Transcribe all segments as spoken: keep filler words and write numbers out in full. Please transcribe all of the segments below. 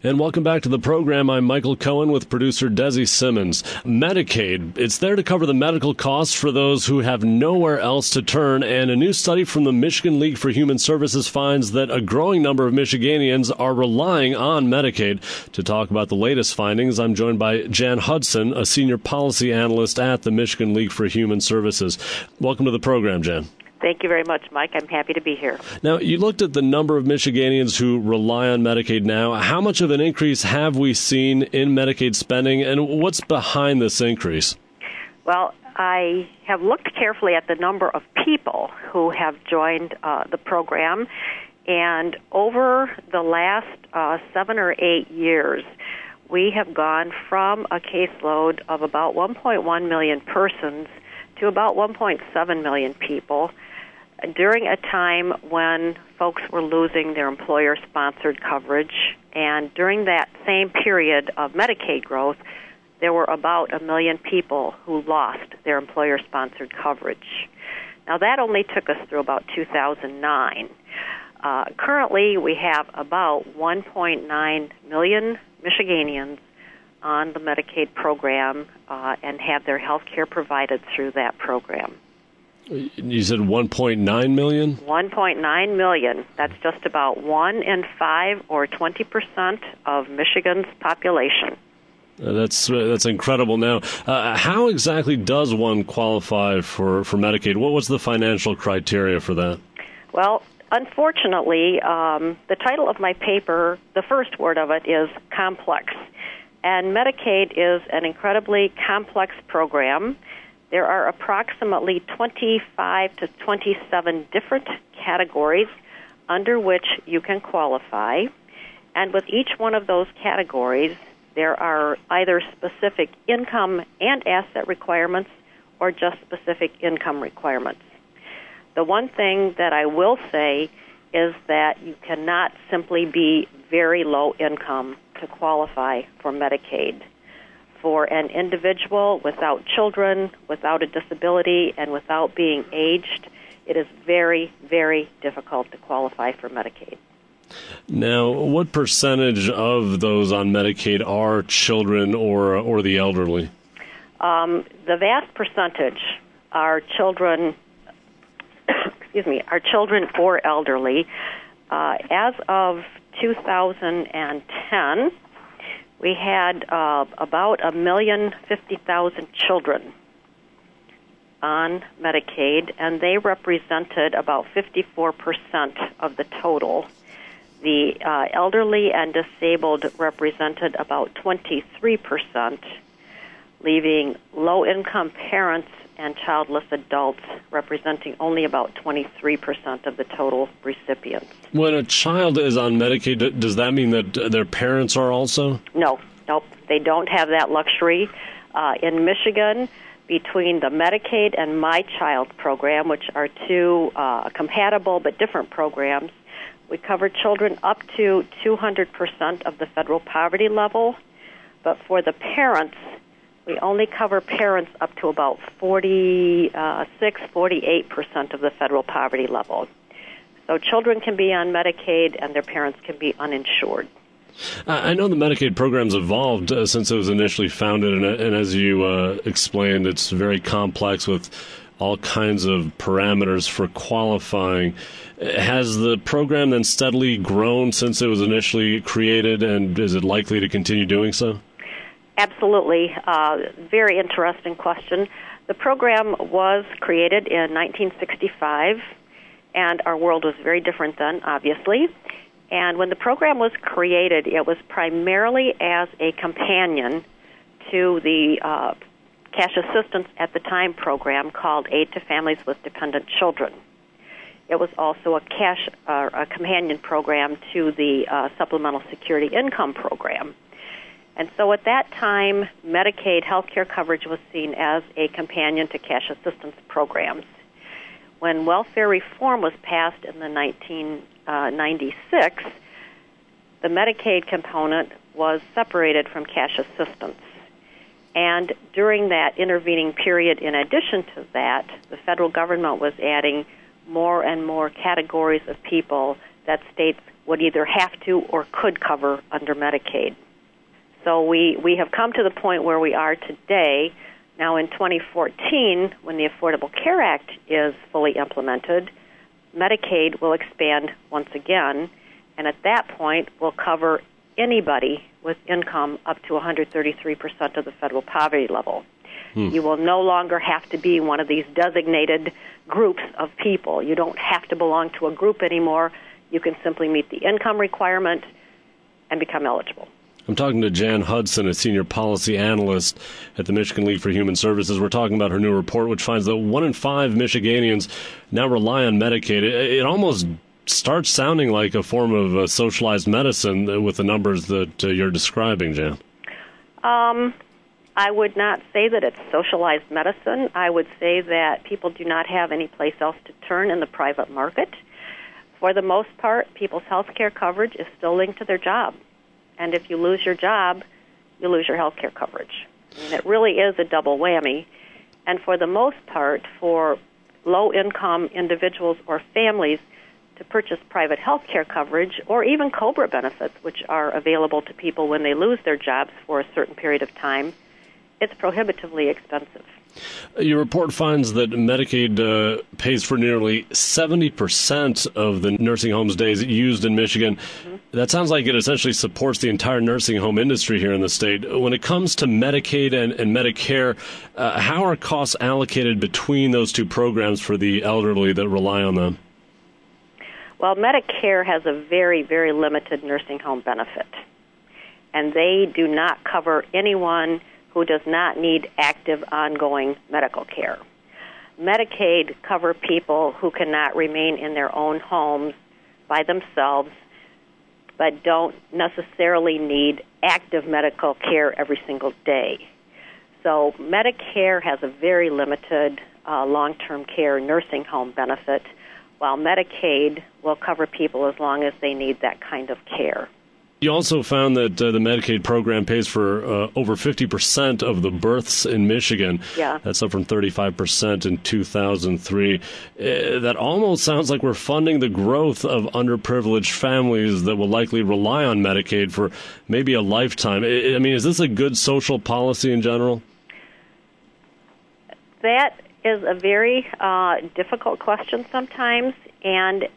And welcome back to the program. I'm Michael Cohen with producer Desi Simmons. Medicaid, it's there to cover the medical costs for those who have nowhere else to turn. And a new study from the Michigan League for Human Services finds that a growing number of Michiganians are relying on Medicaid. To talk about the latest findings, I'm joined by Jan Hudson, a senior policy analyst at the Michigan League for Human Services. Welcome to the program, Jan. Thank you very much, Mike. I'm happy to be here. Now, you looked at the number of Michiganians who rely on Medicaid now. How much of an increase have we seen in Medicaid spending, and what's behind this increase? Well, I have looked carefully at the number of people who have joined uh, the program, and over the last uh, seven or eight years, we have gone from a caseload of about one point one million persons to about one point seven million people during a time when folks were losing their employer-sponsored coverage. And during that same period of Medicaid growth, there were about a million people who lost their employer-sponsored coverage. Now, that only took us through about two thousand nine. Uh, currently, we have about one point nine million Michiganians on the Medicaid program uh, and have their health care provided through that program. You said one point nine million? one point nine million. That's just about one in five or twenty percent of Michigan's population. Uh, that's uh, that's incredible. Now, uh, how exactly does one qualify for, for Medicaid? What was the financial criteria for that? Well, unfortunately, um, the title of my paper, the first word of it is complex. And Medicaid is an incredibly complex program. There are approximately twenty-five to twenty-seven different categories under which you can qualify. And with each one of those categories, there are either specific income and asset requirements or just specific income requirements. The one thing that I will say is that you cannot simply be very low income to qualify for Medicaid. For an individual without children, without a disability, and without being aged, it is very, very difficult to qualify for Medicaid. Now, what percentage of those on Medicaid are children or or the elderly? Um, the vast percentage are children. excuse me, are children or elderly. Uh, as of two thousand ten, we had uh, about a million fifty thousand children on Medicaid, and they represented about fifty-four percent of the total. The uh, elderly and disabled represented about twenty-three percent, leaving low-income parents and childless adults representing only about twenty-three percent of the total recipients. When a child is on Medicaid, does that mean that their parents are also? No, nope. They don't have that luxury. Uh, in Michigan, between the Medicaid and My Child program, which are two uh, compatible but different programs, we cover children up to two hundred percent of the federal poverty level. But for the parents, we only cover parents up to about forty-six, forty-eight percent of the federal poverty level. So children can be on Medicaid and their parents can be uninsured. I know the Medicaid program's evolved uh, since it was initially founded, and, and as you uh, explained, it's very complex with all kinds of parameters for qualifying. Has the program then steadily grown since it was initially created, and is it likely to continue doing so? Absolutely. Uh, very interesting question. The program was created in nineteen sixty-five, and our world was very different then, obviously. And when the program was created, it was primarily as a companion to the uh, cash assistance at the time program called Aid to Families with Dependent Children. It was also a cash uh, a companion program to the uh, Supplemental Security Income program. And so at that time, Medicaid health care coverage was seen as a companion to cash assistance programs. When welfare reform was passed in the nineteen ninety-six, the Medicaid component was separated from cash assistance. And during that intervening period, in addition to that, the federal government was adding more and more categories of people that states would either have to or could cover under Medicaid. So we, we have come to the point where we are today. Now in twenty fourteen, when the Affordable Care Act is fully implemented, Medicaid will expand once again, and at that point will cover anybody with income up to one hundred thirty-three percent of the federal poverty level. Hmm. You will no longer have to be one of these designated groups of people. You don't have to belong to a group anymore. You can simply meet the income requirement and become eligible. I'm talking to Jan Hudson, a senior policy analyst at the Michigan League for Human Services. We're talking about her new report, which finds that one in five Michiganians now rely on Medicaid. It, it almost starts sounding like a form of uh, socialized medicine with the numbers that uh, you're describing, Jan. Um, I would not say that it's socialized medicine. I would say that people do not have any place else to turn in the private market. For the most part, people's health care coverage is still linked to their job. And if you lose your job, you lose your health care coverage. I mean, it really is a double whammy. And for the most part, for low-income individuals or families to purchase private health care coverage or even COBRA benefits, which are available to people when they lose their jobs for a certain period of time, it's prohibitively expensive. Your report finds that Medicaid uh, pays for nearly seventy percent of the nursing homes days used in Michigan. Mm-hmm. That sounds like it essentially supports the entire nursing home industry here in the state. When it comes to Medicaid and, and Medicare, uh, how are costs allocated between those two programs for the elderly that rely on them? Well, Medicare has a very, very limited nursing home benefit, and they do not cover anyone who does not need active, ongoing medical care. Medicaid cover people who cannot remain in their own homes by themselves, but don't necessarily need active medical care every single day. So Medicare has a very limited uh, long-term care nursing home benefit, while Medicaid will cover people as long as they need that kind of care. You also found that uh, the Medicaid program pays for uh, over fifty percent of the births in Michigan. Yeah. That's up from thirty-five percent in two thousand three. Uh, that almost sounds like we're funding the growth of underprivileged families that will likely rely on Medicaid for maybe a lifetime. I, I mean, is this a good social policy in general? That is a very uh, difficult question sometimes, and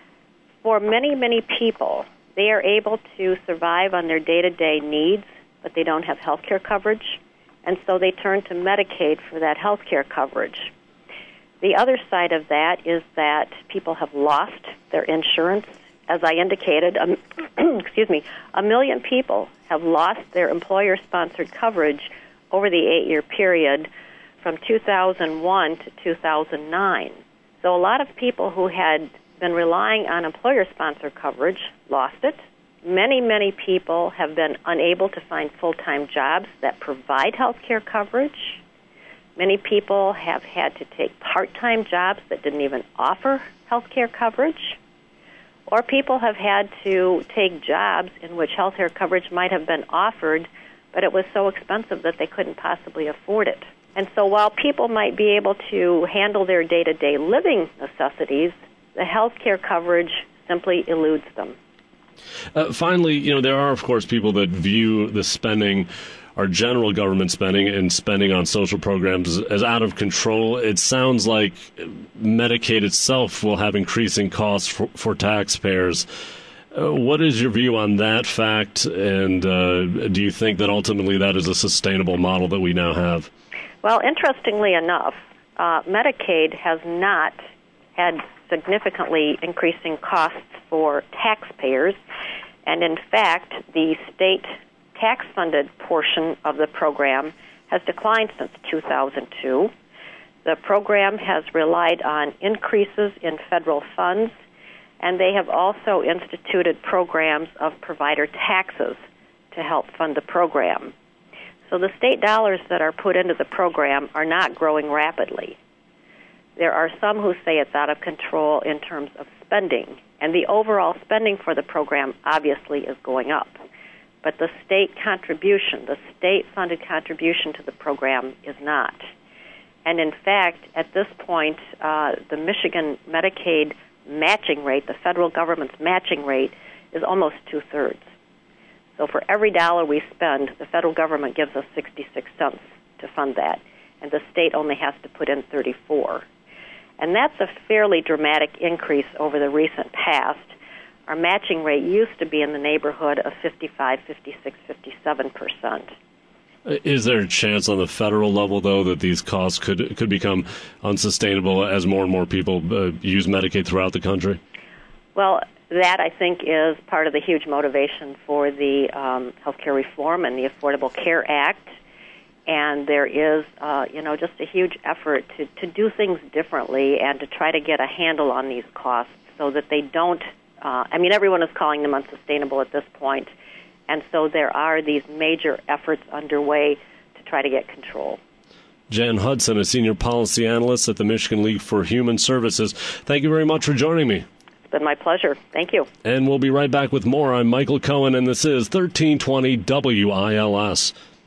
for many, many people, they are able to survive on their day-to-day needs, but they don't have health care coverage, and so they turn to Medicaid for that health care coverage. The other side of that is that people have lost their insurance. As I indicated, um, excuse me, a million people have lost their employer-sponsored coverage over the eight-year period from two thousand one to two thousand nine. So a lot of people who had been relying on employer-sponsored coverage lost it. Many, many people have been unable to find full-time jobs that provide health care coverage. Many people have had to take part-time jobs that didn't even offer health care coverage. Or people have had to take jobs in which health care coverage might have been offered, but it was so expensive that they couldn't possibly afford it. And so while people might be able to handle their day-to-day living necessities, the health care coverage simply eludes them. Uh, finally, you know, there are, of course, people that view the spending, our general government spending and spending on social programs as out of control. It sounds like Medicaid itself will have increasing costs for, for taxpayers. Uh, what is your view on that fact, and uh, do you think that ultimately that is a sustainable model that we now have? Well, interestingly enough, uh, Medicaid has not had significantly increasing costs for taxpayers, and in fact, the state tax-funded portion of the program has declined since two thousand two. The program has relied on increases in federal funds, and they have also instituted programs of provider taxes to help fund the program. So the state dollars that are put into the program are not growing rapidly. There are some who say it's out of control in terms of spending, and the overall spending for the program obviously is going up. But the state contribution, the state-funded contribution to the program is not. And in fact, at this point, uh, the Michigan Medicaid matching rate, the federal government's matching rate, is almost two-thirds. So for every dollar we spend, the federal government gives us sixty-six cents to fund that, and the state only has to put in thirty-four. And that's a fairly dramatic increase over the recent past. Our matching rate used to be in the neighborhood of fifty-five, fifty-six, fifty-seven percent. Is there a chance on the federal level, though, that these costs could could become unsustainable as more and more people uh, use Medicaid throughout the country? Well, that, I think, is part of the huge motivation for the um, healthcare reform and the Affordable Care Act. And there is, uh, you know, just a huge effort to, to do things differently and to try to get a handle on these costs so that they don't, uh, I mean, everyone is calling them unsustainable at this point. And so there are these major efforts underway to try to get control. Jan Hudson, a senior policy analyst at the Michigan League for Human Services. Thank you very much for joining me. It's been my pleasure. Thank you. And we'll be right back with more. I'm Michael Cohen, and this is thirteen twenty W I L S.